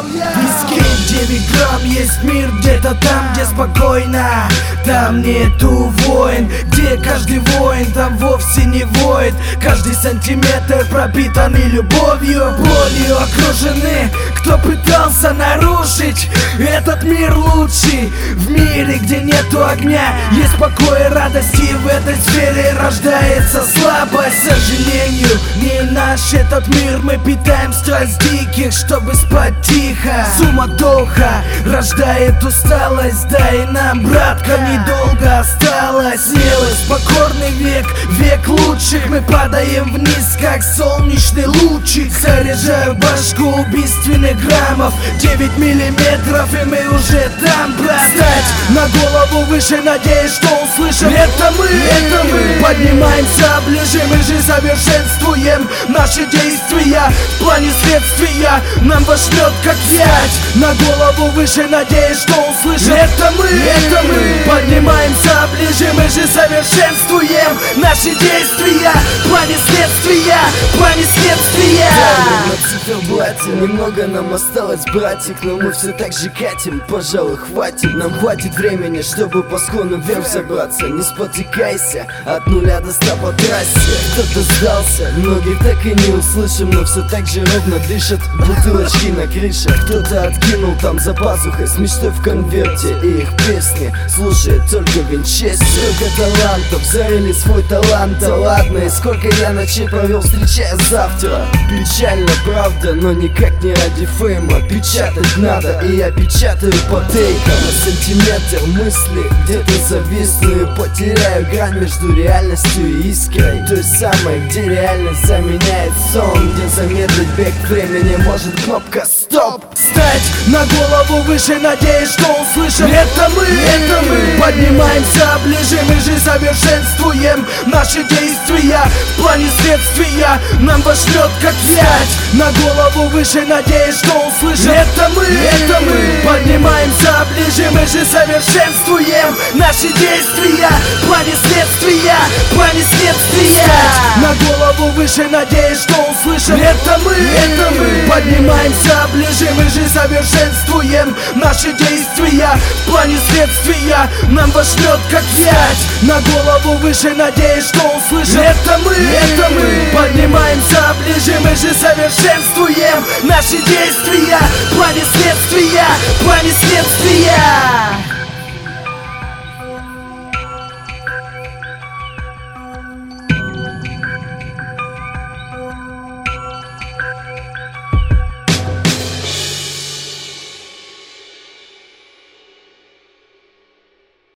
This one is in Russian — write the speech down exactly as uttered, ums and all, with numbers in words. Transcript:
Виски девять грамм, есть мир где-то там, где спокойно. Там нету войн, где каждый воин там вовсе не воет. Каждый сантиметр пропитаны любовью, болью окружены. Кто пытался нарушить этот мир лучший в мире, где нету огня, есть покой и радости. В этой сфере рождается слабость. К сожалению, не наш этот мир. Мы питаем страсть диких, чтобы спать тихо. Суматоха рождает усталость. Да и нам, братка, недолго осталось. Смелость, покорный век, век лучших. Мы падаем вниз, как солнечный лучик. Заряжаю башку убийственных граммов. Девять миллиметров, и мы уже там, брат. Встать на голову выше, надеюсь, что услышим. Это мы, это мы. Поднимаемся ближе, мы же совершенствуем наши действия. В плане следствия нам возьмет как взять. На голову выше, надеюсь, что услышим. Это мы, это мы. Поднимаемся ближе, мы же совершенствуем наши действия. В плане следствия, в плане следствия. На циферблате немного нам осталось, братик, но мы все так же катим. Пожалуй, хватит, нам хватит времени, чтобы по склону вверх забраться. Не спотыкайся, от нуля до ста по трассе. Кто-то сдался, многих так и не услышим, но все так же ровно дышат бутылочки на крыше. Кто-то откинул там за пазухой с мечтой в конверте, и их песни слушает только Винчестер. Сколько талантов зарыли свой талант, да ладно, и сколько я ночей провел, встречая завтра. Печально, правда, но никак не ради фейма. Печатать надо, и я печатаю по тейкам. На сантиметр мысли где-то зависну и потеряю грань между реальностью и искрой. Той самой, где реальность заменяет сон, где замедлить бег времени может кнопка стоп. Встать на голову выше, надеюсь, что услышим. Это мы, это мы. Поднимаемся ближе, мы же совершенствуем наши действия. В плане следствия нам возьмет как взять. На голову выше, надеюсь, что услышим. Это мы, это мы. Поднимаемся ближе, мы же совершенствуем наши действия. В плане следствия, в плане следствия. На голову выше, надеюсь, что услышим. Это мы, это мы. Поднимаемся ближе, мы же совершенствуем наши действия. В плане следствия нам возьмет как взять. На голову выше, надеюсь, что услышим. Это мы, это мы. Поднимаемся ближе, мы же совершенствуем наши действия. В плане следствия, в плане следствия.